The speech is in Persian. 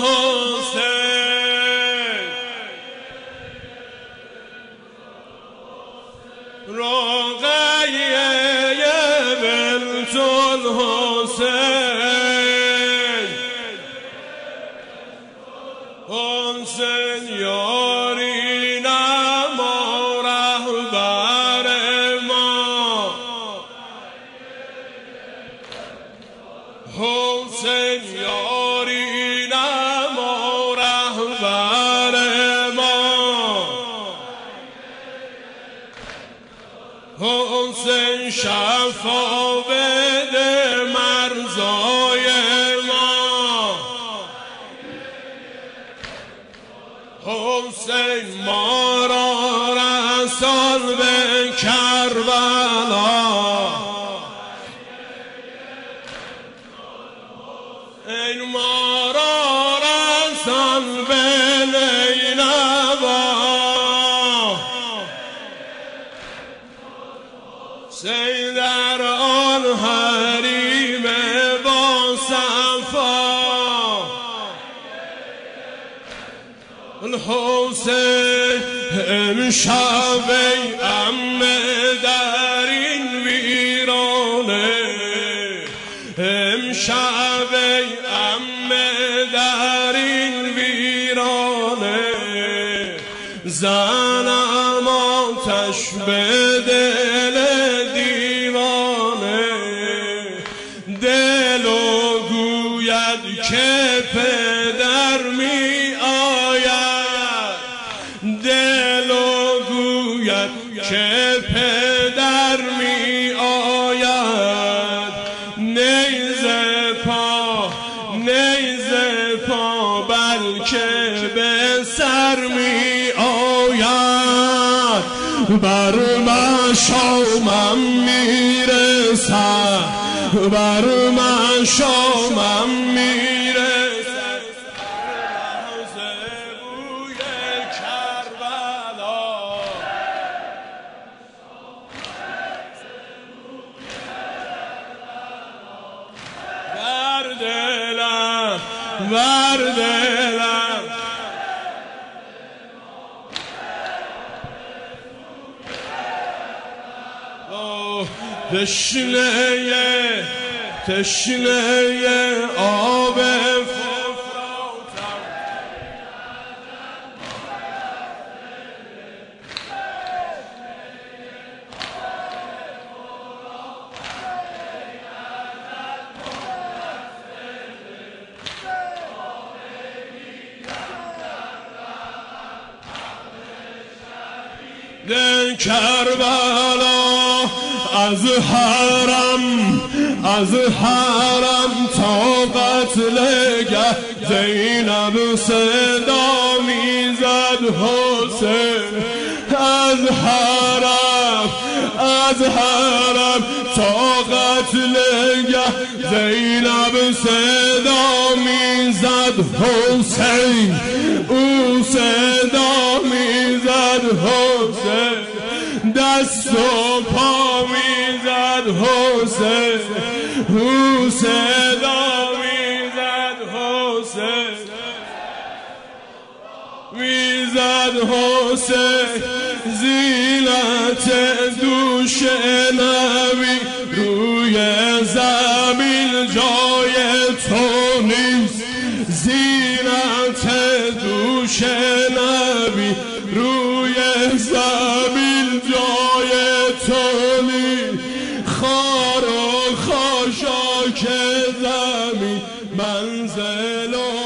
حسین رقیه بنت الحسین حسین یاری نما رهبر ما حسین یاری نما رهبر ما حسین شفا بده مرزای ما حسین ما را رسان به کربلا این ما را رسان به نینوا حسین در آن حریم با صفا حسین امشب ای عمه در این ویرانه امشب ای عمه در این ویرانه زنم آتش به دل دیوانه دلو گوید که پدر می آید دلو گوید که پدر می آید نیزه پا بلکه به سر می آید بر مشامم میرسد بر مشامم میرسد لحظه بوی کربلا بر دلم تشنه آب فراتم در کربلا از حرم تا قتلگه زینب صدا میزد حسین از حرم تا قتلگه زینب صدا میزد حسین او صدا میزد حسین دست و پا میزد حسین او صدا میزد حسین زینت دوش نبی روی زمین جای تو نیست زینت دوش نبی روی زمین جای تو نیست خار و خاشاک زمین منزل